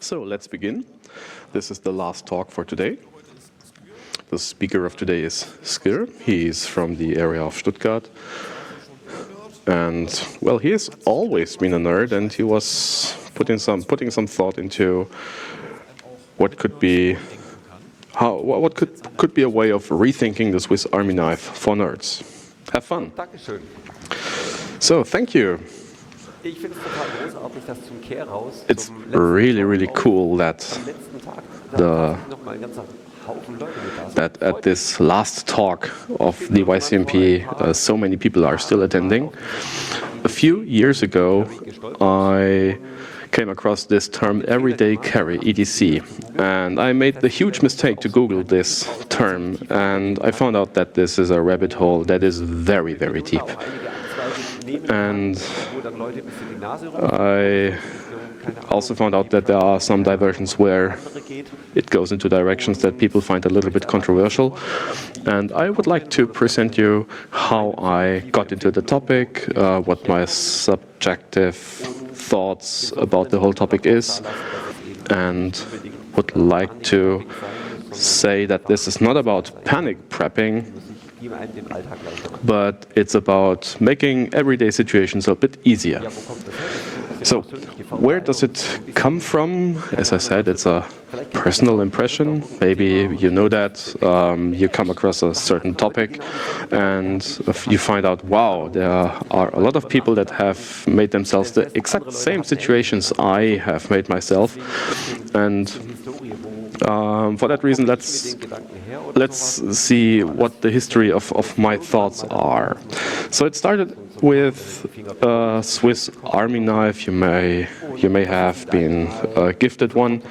So let's begin. This is the last talk for today. The speaker of today is Skir. He's from the area of Stuttgart. And, well, he has always been a nerd, and he was putting some thought into what could be what could be a way of rethinking the Swiss Army knife for nerds. Have fun. So, thank you. It's really, really cool that at this last talk of the YCMP, so many people are still attending. A few years ago, I came across this term everyday carry, EDC, and I made the huge mistake to Google this term, and I found out that this is a rabbit hole that is very, very deep. And I also found out that there are some diversions where it goes into directions that people find a little bit controversial. And I would like to present you how I got into the topic, what my subjective thoughts about the whole topic is, and would like to say that this is not about panic prepping, but it's about making everyday situations a bit easier. So, where does it come from? As I said, it's a personal impression. Maybe you know that, you come across a certain topic and you find out, wow, there are a lot of people that have made themselves the exact same situations I have made myself. And for that reason, let's see what the history of my thoughts are. So it started with a Swiss Army knife. You may have been gifted one,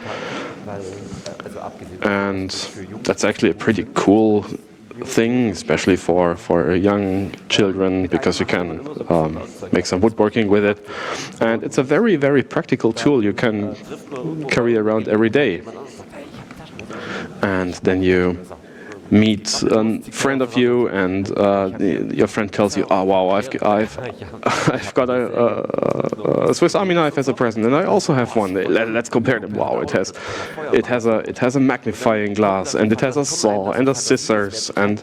and that's actually a pretty cool thing, especially for young children, because you can make some woodworking with it, and it's a very, very practical tool you can carry around every day. And then you meet a friend of you, and your friend tells you, "Oh wow, I've got a Swiss Army knife as a present, and I also have one. Let's compare them. Wow, it has a magnifying glass, and it has a saw and a scissors, and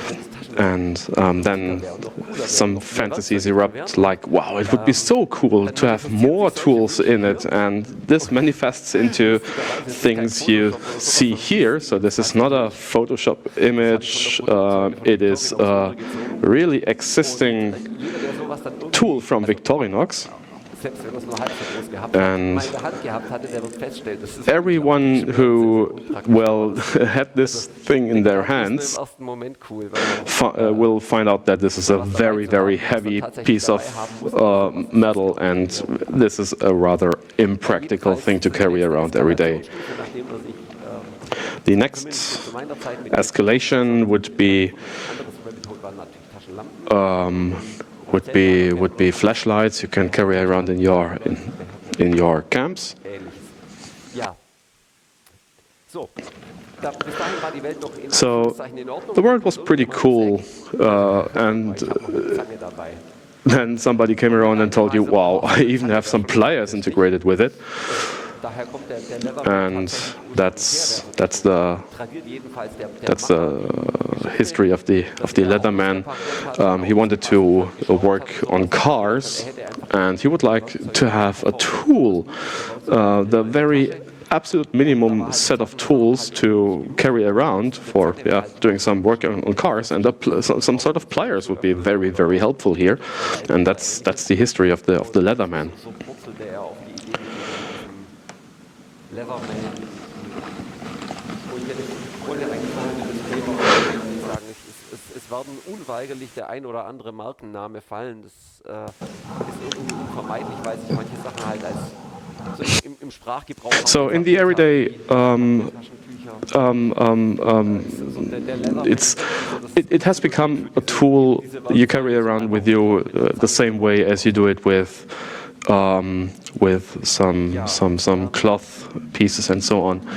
then some fantasies erupt, like, wow, it would be so cool to have more tools in it, and this manifests into things you see here. So this is not a Photoshop image, it is a really existing tool from Victorinox. And everyone who, well, had this thing in their hands will find out that this is a very, very heavy piece of metal, and this is a rather impractical thing to carry around every day. The next escalation would be flashlights you can carry around in your camps. So the world was pretty cool, and then somebody came around and told you, wow, I even have some pliers integrated with it. And that's the history of the Leatherman. He wanted to work on cars, and he would like to have a tool, the very absolute minimum set of tools to carry around for doing some work on cars, and some sort of pliers would be very, very helpful here, and that's the history of the Leatherman. Es werden unweigerlich der ein oder andere Markenname fallen. Das ist irgendwie unvermeidlich, weil sich manche Sachen halt als im Sprachgebrauch. So in the everyday, it has become a tool you carry around with you the same way as you do it with some cloth pieces and so on.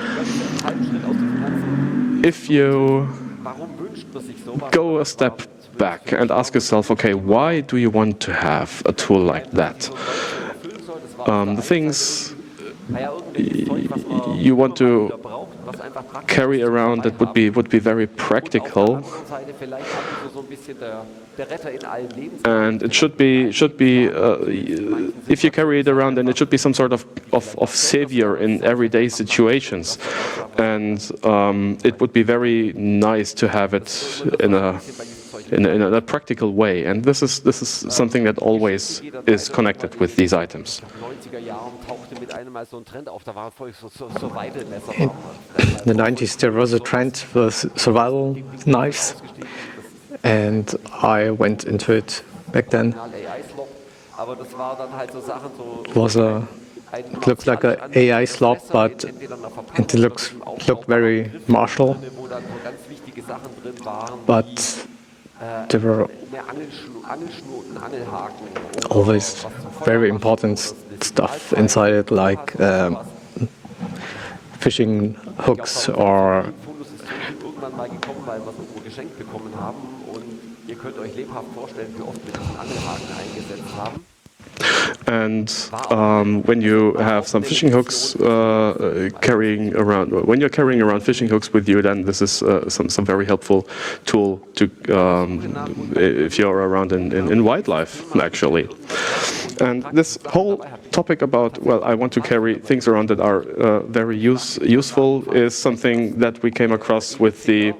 If you go a step back and ask yourself, okay, why do you want to have a tool like that? The things you want to carry around that would be very practical, and it should be if you carry it around, then it should be some sort of savior in everyday situations, and it would be very nice to have it in a practical way, and this is something that always is connected with these items. In the 90s there was a trend for survival knives, and I went into it back then. It looked like an AI slop, but it looked very martial. But there were always very important stuff inside it, like fishing hooks or And when you have some fishing hooks carrying around, when you're carrying around fishing hooks with you, then this is some very helpful tool to if you're around in wildlife, actually. And this whole topic about, well, I want to carry things around that are very useful is something that we came across with the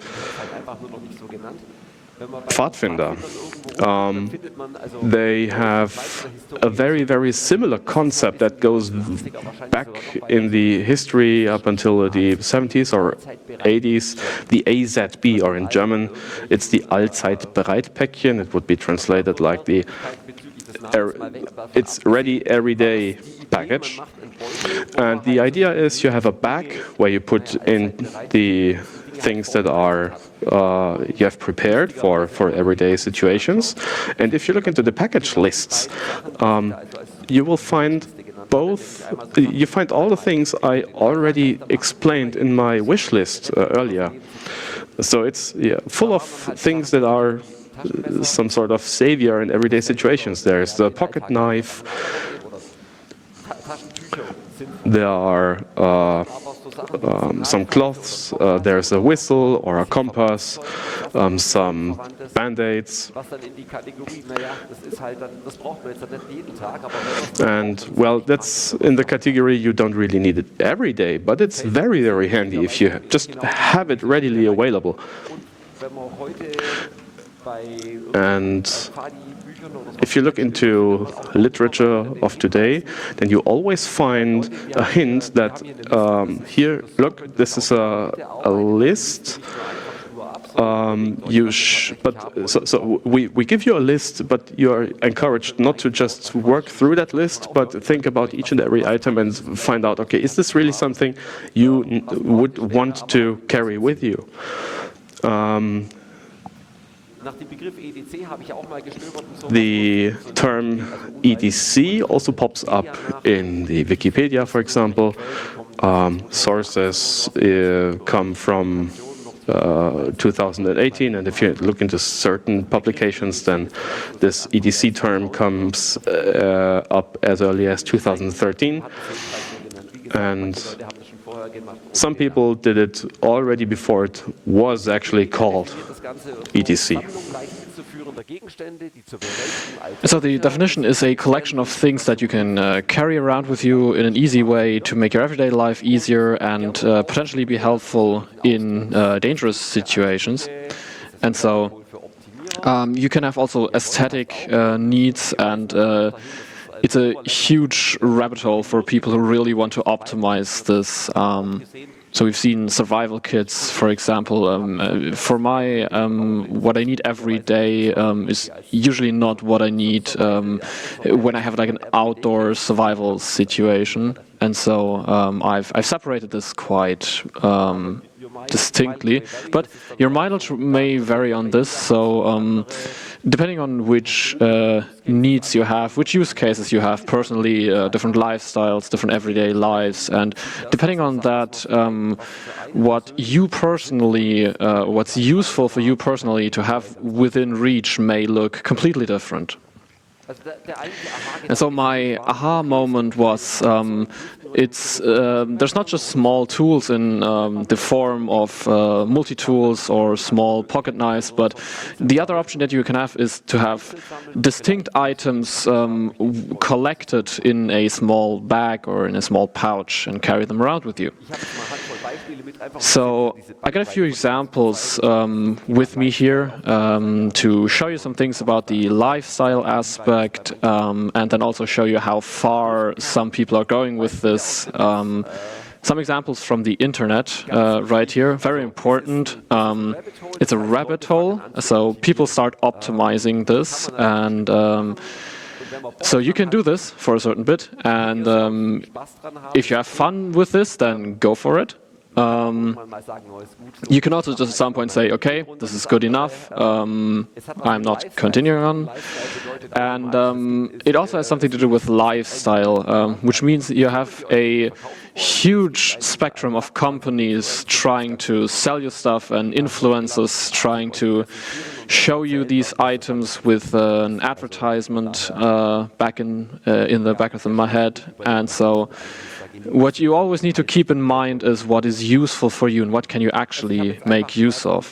Pfadfinder. They have a very, very similar concept that goes back in the history up until the 70s or 80s. The AZB, or in German, it's the Allzeitbereitpäckchen. It would be translated like the it's ready everyday package. And the idea is you have a bag where you put in the things that are you have prepared for everyday situations. And if you look into the package lists, you will find you find all the things I already explained in my wish list earlier. So it's full of things that are some sort of savior in everyday situations. There's the pocket knife. There are some cloths, there's a whistle or a compass, some band-aids. And, well, that's in the category you don't really need it every day, but it's very, very handy if you just have it readily available. And if you look into literature of today, then you always find a hint that here, look, this is a list. We give you a list, but you are encouraged not to just work through that list, but think about each and every item and find out, okay, is this really something you would want to carry with you? The term EDC also pops up in the Wikipedia, for example. Sources come from 2018, and if you look into certain publications, then this EDC term comes up as early as 2013. And some people did it already before it was actually called EDC. So the definition is a collection of things that you can carry around with you in an easy way to make your everyday life easier and potentially be helpful in dangerous situations. And so you can have also aesthetic needs, and it's a huge rabbit hole for people who really want to optimize this. So we've seen survival kits, for example. For my, what I need every day is usually not what I need when I have like an outdoor survival situation. And so I've separated this quite distinctly. But your mileage may vary on this. So depending on which needs you have, which use cases you have personally, different lifestyles, different everyday lives, and depending on that, what you personally, what's useful for you personally to have within reach may look completely different. And so my aha moment was there's not just small tools in the form of multi-tools or small pocket knives, but the other option that you can have is to have distinct items collected in a small bag or in a small pouch and carry them around with you. So I got a few examples with me here to show you some things about the lifestyle aspect, and then also show you how far some people are going with this. Some examples from the internet right here, very important. It's a rabbit hole, so people start optimizing this, and so you can do this for a certain bit, and if you have fun with this, then go for it. You can also just at some point say, okay, this is good enough, I'm not continuing on. And it also has something to do with lifestyle, which means you have a huge spectrum of companies trying to sell you stuff and influencers trying to show you these items with an advertisement back in the back of my head. And so what you always need to keep in mind is what is useful for you and what can you actually make use of.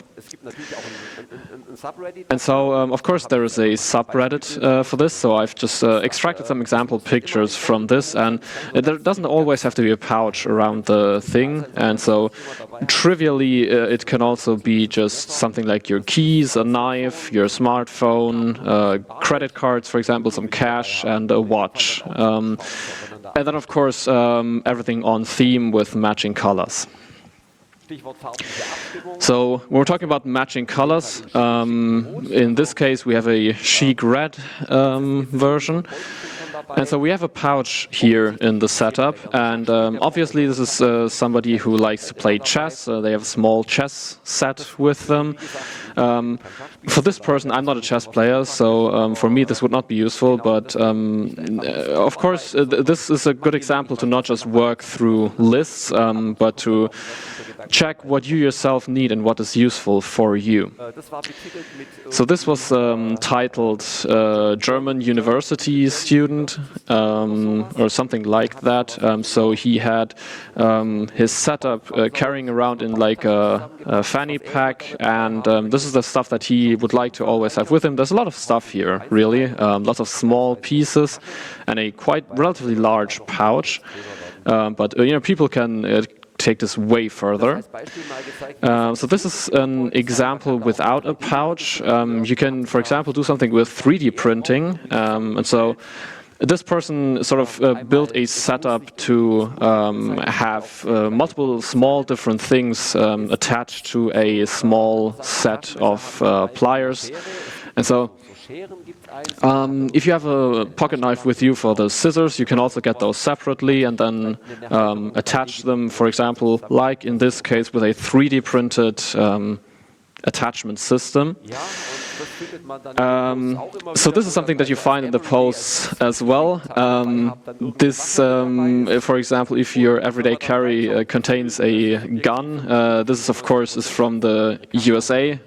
And so, of course, there is a subreddit for this, so I've just extracted some example pictures from this, and there doesn't always have to be a pouch around the thing, and so trivially it can also be just something like your keys, a knife, your smartphone, credit cards, for example, some cash, and a watch. And then, of course, everything on theme with matching colors. So we're talking about matching colors. In this case, we have a chic red version. And so we have a pouch here in the setup, and obviously this is somebody who likes to play chess. They have a small chess set with them. For this person, I'm not a chess player, so for me this would not be useful, but of course this is a good example to not just work through lists, but to check what you yourself need and what is useful for you. So this was titled German University Student or something like that. So he had his setup carrying around in like a fanny pack, and this is the stuff that he would like to always have with him. There's a lot of stuff here, really, lots of small pieces and a quite relatively large pouch. But you know, people can take this way further. So this is an example without a pouch. You can, for example, do something with 3D printing. And so this person sort of built a setup to have multiple small different things attached to a small set of pliers. And so if you have a pocket knife with you for the scissors, you can also get those separately and then attach them, for example, like in this case with a 3D printed attachment system. So this is something that you find in the posts as well. This, for example, if your everyday carry contains a gun, this is of course is from the USA.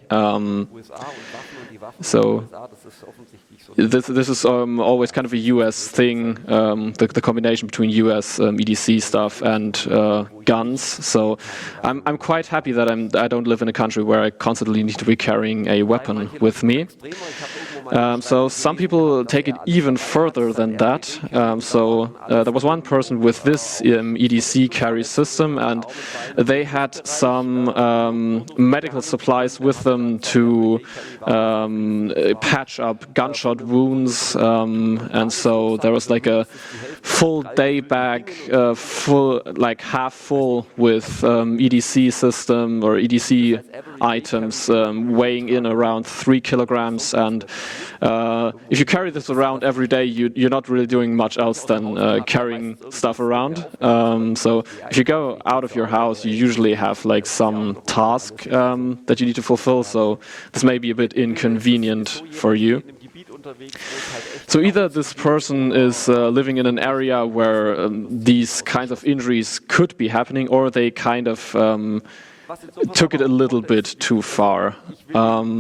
So this is always kind of a US thing, the combination between US EDC stuff and guns. So I'm quite happy that I don't live in a country where I constantly need to be carrying a weapon with me. So some people take it even further than that. So there was one person with this EDC carry system, and they had some medical supplies with them to patch up gunshot wounds, and so there was like a full day bag, full, like half full with EDC system or EDC items weighing in around 3 kilograms. And if you carry this around every day, you're not really doing much else than carrying stuff around. So if you go out of your house, you usually have like some task that you need to fulfill. So this may be a bit inconvenient for you. So either this person is living in an area where these kinds of injuries could be happening, or they kind of took it a little bit too far.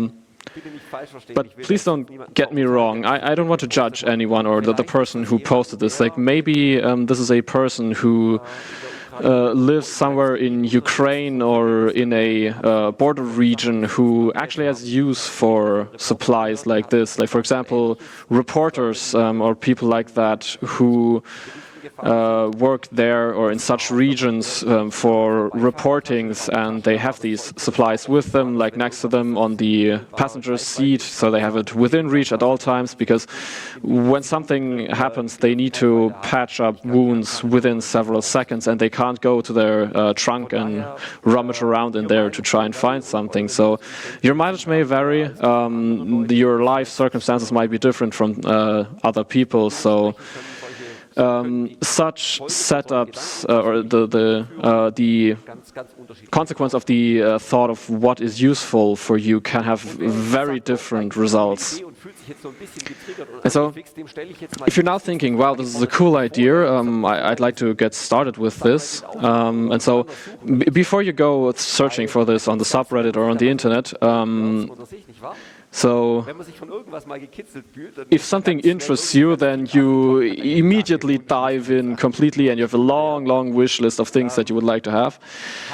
bitte nicht falsch verstehen. But Ich will please jetzt don't niemanden get me verurteilen. wrong. I don't want to judge anyone or the person who posted this. Like maybe this is a person who lives somewhere in Ukraine or in a border region who actually has use for supplies like this. Like, for example, reporters or people like that who work there or in such regions for reportings, and they have these supplies with them, like next to them on the passenger's seat, so they have it within reach at all times, because when something happens they need to patch up wounds within several seconds, and they can't go to their trunk and rummage around in there to try and find something. So your mileage may vary, your life circumstances might be different from other people, so such setups or the consequence of the thought of what is useful for you can have very different results. And so, if you're now thinking, wow, this is a cool idea, I'd like to get started with this, and so before you go searching for this on the subreddit or on the internet, so if something interests you, then you immediately dive in completely and you have a long wish list of things that you would like to have.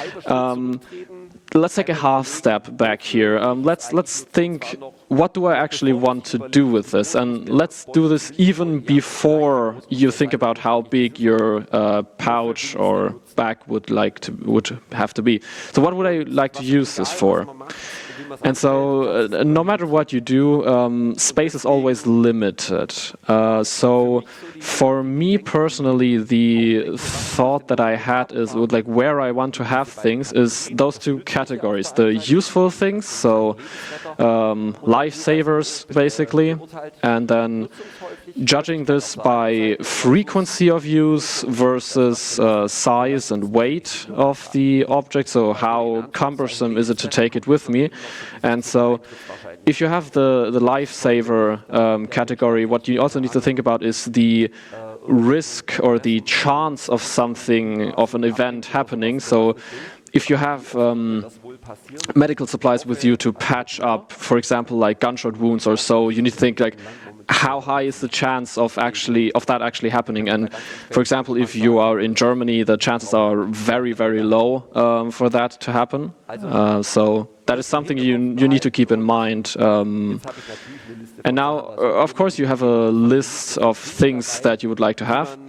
Let's take a half step back here. Let's think, what do I actually want to do with this? And let's do this even before you think about how big your pouch or bag would have to be. So what would I like to use this for? And so, no matter what you do, space is always limited. So, for me personally, the thought that I had is like where I want to have things is those two categories: the useful things, so lifesavers, basically, and then judging this by frequency of use versus size and weight of the object. So, how cumbersome is it to take it with me? And so, if you have the lifesaver category, what you also need to think about is the risk or the chance of something, of an event happening. So, if you have medical supplies with you to patch up, for example, like gunshot wounds or so, you need to think like, how high is the chance of that actually happening? And for example, if you are in Germany, the chances are very low for that to happen. So that is something you need to keep in mind. And now, of course, you have a list of things that you would like to have.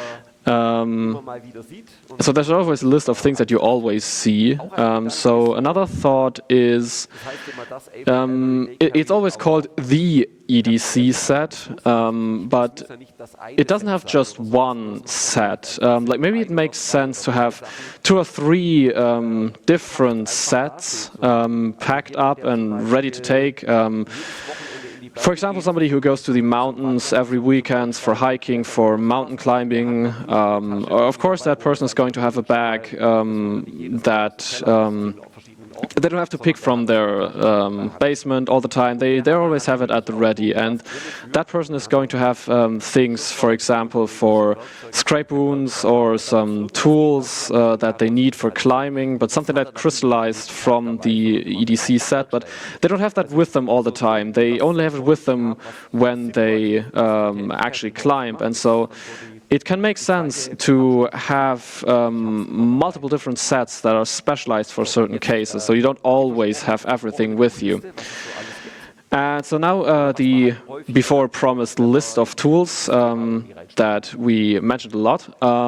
So there's always a list of things that you always see. So another thought is, it's always called the EDC set, but it doesn't have just one set. Like maybe it makes sense to have 2 or 3 different sets packed up and ready to take. For example, somebody who goes to the mountains every weekend for hiking, for mountain climbing, of course that person is going to have a bag that they don't have to pick from their basement all the time. They always have it at the ready, and that person is going to have things, for example, for scrape wounds or some tools that they need for climbing, but something that crystallized from the EDC set. But they don't have that with them all the time. They only have it with them when they actually climb, and so it can make sense to have multiple different sets that are specialized for certain cases, so you don't always have everything with you. And so now the before promised list of tools that we mentioned a lot.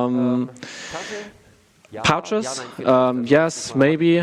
Pouches, yes, maybe.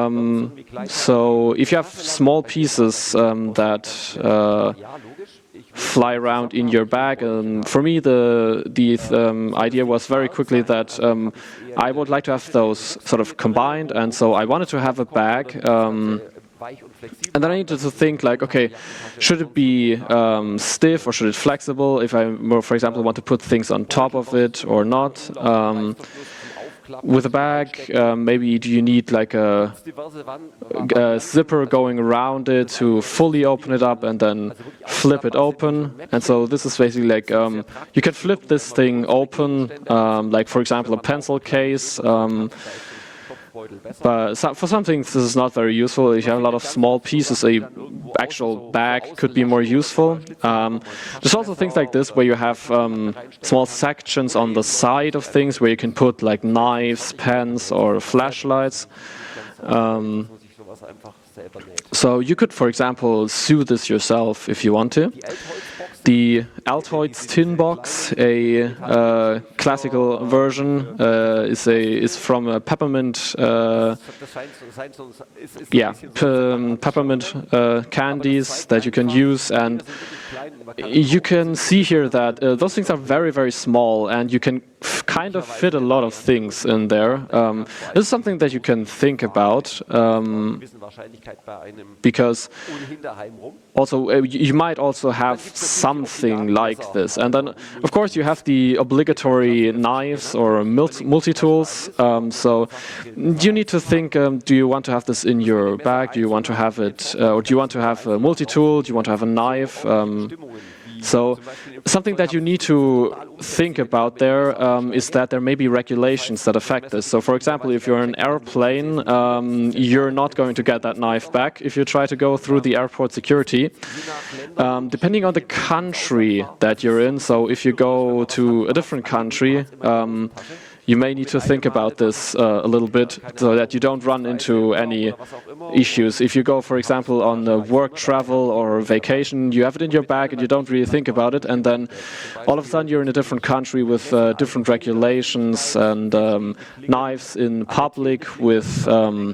So if you have small pieces that fly around in your bag, for me the idea was very quickly that I would like to have those sort of combined, and so I wanted to have a bag. And then I needed to think like, okay, should it be stiff or should it flexible? If I, for example, want to put things on top of it or not. With a bag, maybe do you need like a zipper going around it to fully open it up and then flip it open? And so this is basically like, you can flip this thing open, like for example a pencil case. But for some things, this is not very useful. If you have a lot of small pieces, a actual bag could be more useful. There's also things like this where you have small sections on the side of things where you can put like knives, pens, or flashlights. So you could, for example, sew this yourself if you want to. The Altoids tin box, a classical version, is from a peppermint, peppermint candies that you can use, and you can see here that those things are very, very small, and you can kind of fit a lot of things in there. This is something that you can think about, because also you might also have something like this. And then, of course, you have the obligatory knives or multi-tools. So you need to think, do you want to have this in your bag? Do you want to have it, or do you want to have a multi-tool? Do you want to have a knife? So something that you need to think about there is that there may be regulations that affect this. So for example, if you're in an airplane, you're not going to get that knife back if you try to go through the airport security. Depending on the country that you're in, so if you go to a different country, you may need to think about this a little bit so that you don't run into any issues. If you go, for example, on work travel or vacation, you have it in your bag and you don't really think about it, and then all of a sudden you're in a different country with different regulations and knives in public with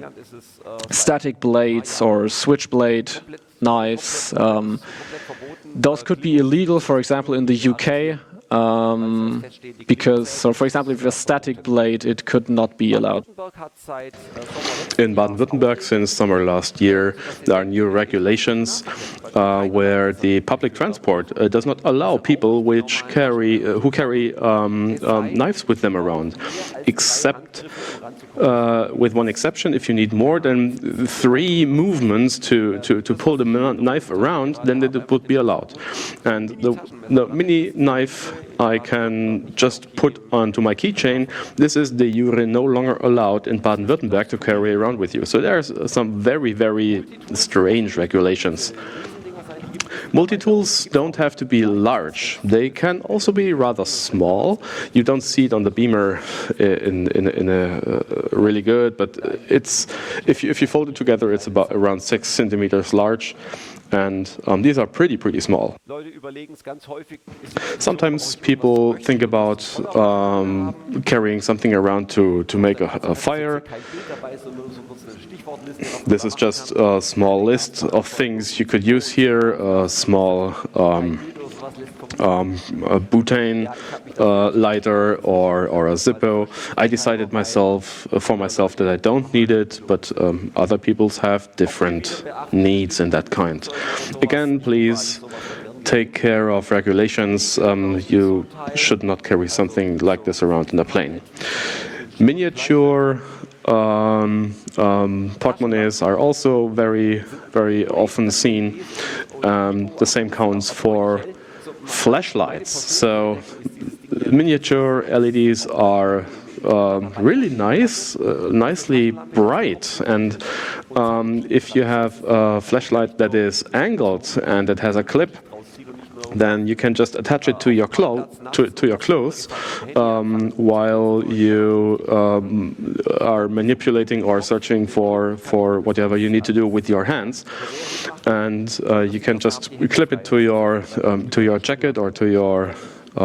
static blades or switchblade knives. Those could be illegal, for example, in the UK. Because, so for example, if you have a static blade, it could not be allowed. In Baden-Württemberg, since summer last year, there are new regulations where the public transport does not allow people who carry knives with them around, except with one exception. If you need more than 3 movements to pull the knife around, then it would be allowed. And the mini knife I can just put onto my keychain. This is the jure no longer allowed in Baden-Württemberg to carry around with you. So there's some very, very strange regulations. Multi-tools don't have to be large. They can also be rather small. You don't see it on the Beamer in a really good, but it's if you fold it together, it's about around 6 centimeters large. And these are pretty small. Sometimes people think about carrying something around to make a fire. This is just a small list of things you could use here. A small a butane lighter or a Zippo. I decided for myself that I don't need it, but other people have different needs in that kind. Again, please take care of regulations. You should not carry something like this around in a plane. Miniature portemonnaie are also very often seen. The same counts for flashlights. So miniature LEDs are really nice, nicely bright, and if you have a flashlight that is angled and it has a clip, then you can just attach it to your clothes while you are manipulating or searching for whatever you need to do with your hands, and you can just clip it to your jacket or to your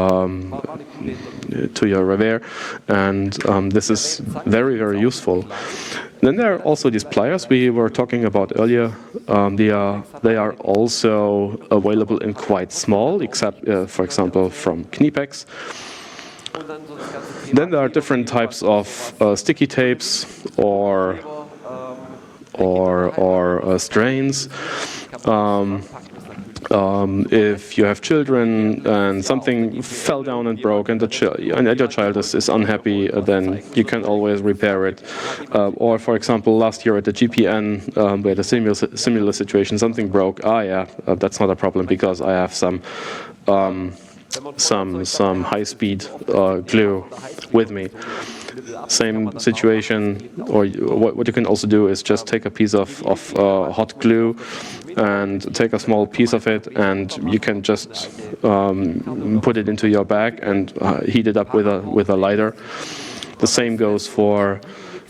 revers, and this is very useful. Then there are also these pliers we were talking about earlier. They are also available in quite small, except for example from Kniepex. Then there are different types of sticky tapes or strains. If you have children and something fell down and broke and your child is unhappy, then you can always repair it. Or for example, last year at the GPN, we had a similar situation. Something broke. That's not a problem because I have some high-speed glue with me. same situation, or what you can also do is just take a piece of hot glue and take a small piece of it, and you can just put it into your bag and heat it up with a lighter. The same goes for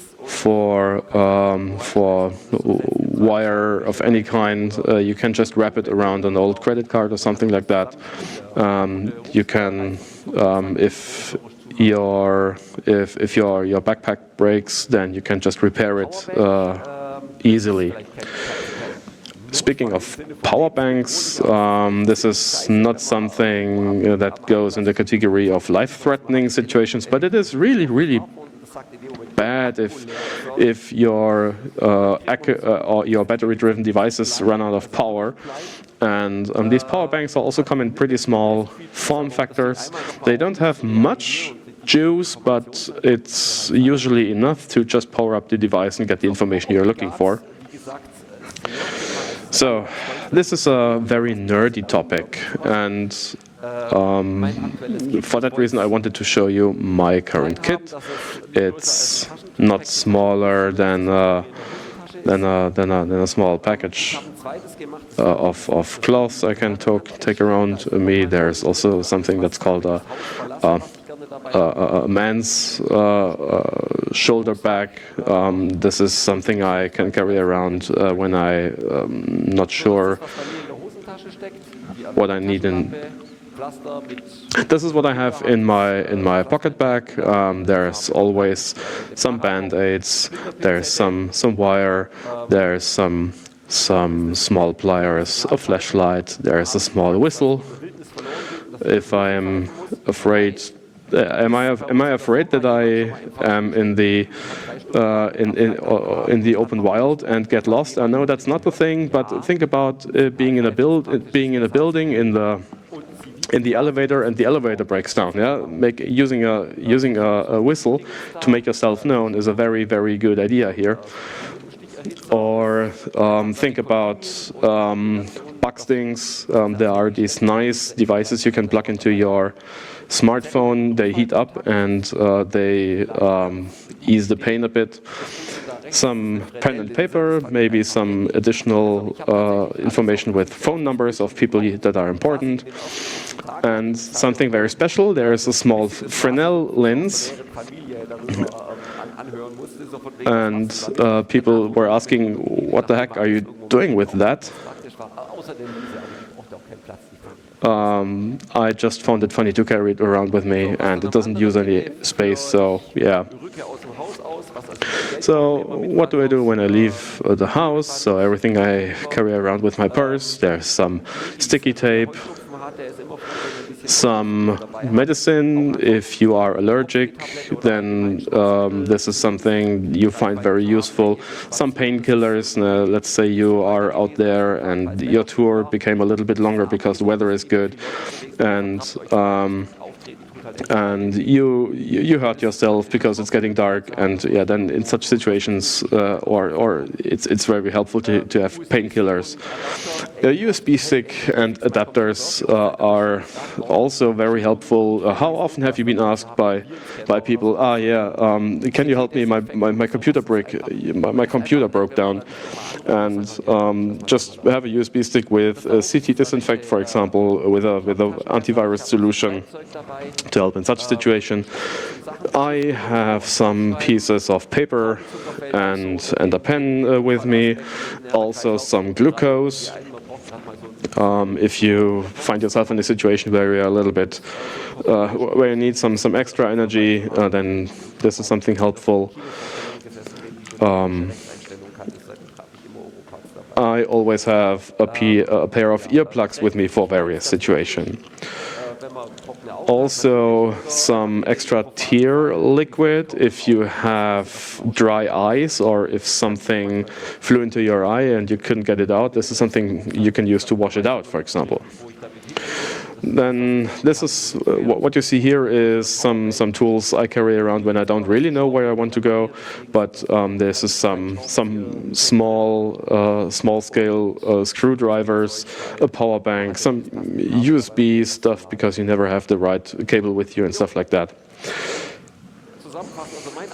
wire of any kind. You can just wrap it around an old credit card or something like that. You can, if your backpack breaks, then you can just repair it easily. Speaking of power banks, this is not something that goes in the category of life-threatening situations, but it is really, really bad if your or your battery-driven devices run out of power. And these power banks also come in pretty small form factors. They don't have much juice, but it's usually enough to just power up the device and get the information you're looking for. So this is a very nerdy topic, and for that reason I wanted to show you my current kit. It's not smaller than a small package of cloths I can take around me. There's also something that's called a man's shoulder bag. This is something I can carry around when I'm not sure what I need in. This is what I have in my pocket bag. There's always some band-aids. There's some wire. There's some small pliers, a flashlight. There's a small whistle. If I am afraid. Am I afraid that I am in the open wild and get lost? No, that's not the thing. But think about being in a building in the elevator, and the elevator breaks down. Yeah, using a whistle to make yourself known is a very, very good idea here. Or think about bug stings. There are these nice devices you can plug into your smartphone. They heat up and they ease the pain a bit. Some pen and paper, maybe some additional information with phone numbers of people that are important. And something very special, there is a small Fresnel lens. And people were asking, what the heck are you doing with that? I just found it funny to carry it around with me, and it doesn't use any space, so yeah. So what do I do when I leave the house? So everything I carry around with my purse. There's some sticky tape, some medicine. If you are allergic, then this is something you find very useful. Some painkillers. Let's say you are out there and your tour became a little bit longer because the weather is good, and you hurt yourself because it's getting dark, and yeah, then in such situations, or it's very helpful to have painkillers. A USB stick and adapters are also very helpful. How often have you been asked by people, can you help me? My computer my computer broke down, and just have a USB stick with CT Disinfect, for example, with a antivirus solution to help in such situation. I have some pieces of paper and a pen with me, also some glucose. If you find yourself in a situation where you're a little bit, where you need some extra energy, then this is something helpful. I always have a pair of earplugs with me for various situations. Also some extra tear liquid if you have dry eyes, or if something flew into your eye and you couldn't get it out. This is something you can use to wash it out, for example. Then this is what you see here is some tools I carry around when I don't really know where I want to go. But this is some small scale screwdrivers, a power bank, some USB stuff because you never have the right cable with you and stuff like that.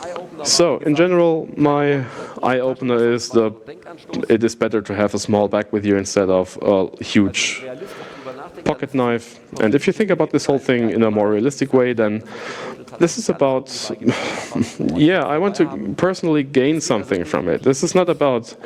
So, in general, my eye-opener is it is better to have a small bag with you instead of a huge pocket knife. And if you think about this whole thing in a more realistic way, then this is about, yeah, I want to personally gain something from it. This is not about,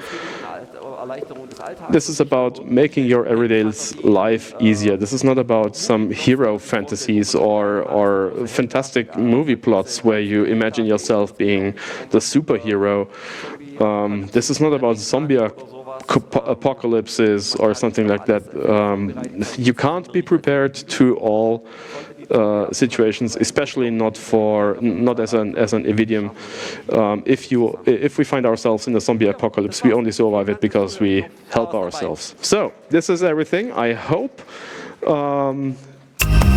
this is about making your everyday life easier. This is not about some hero fantasies or fantastic movie plots where you imagine yourself being the superhero. This is not about zombie apocalypses or something like that. You can't be prepared to all situations, especially not as an idiom. If we find ourselves in a zombie apocalypse, we only survive it because we help ourselves. So this is everything. I hope